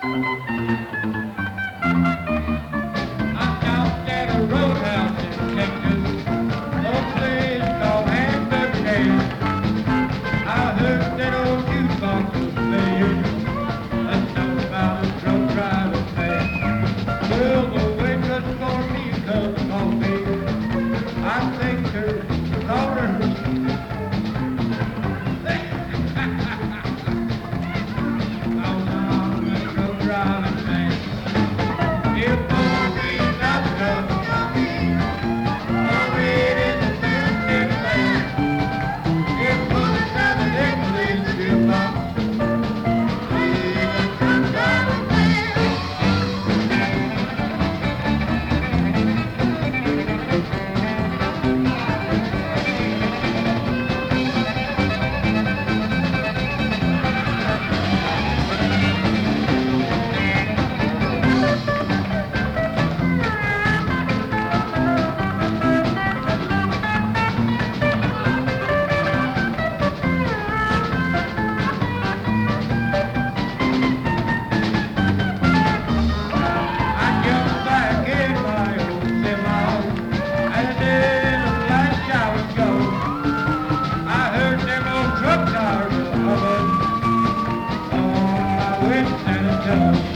I stopped at a roadhouse in Texas, a place called Hamburg Days. I heard that old jukebox was playing a song about a drunk driving man. Well, the waitress poured me a cup of coffee. I thanked her, called her. I was on a drunk driving man. If only not drunk, I read in the Tennessee land. If only not the English jukebox, a drunk driving man. I jumped back in my old semi, and then the last shower go. I heard them old truck tires a humming on my way to San Antonio.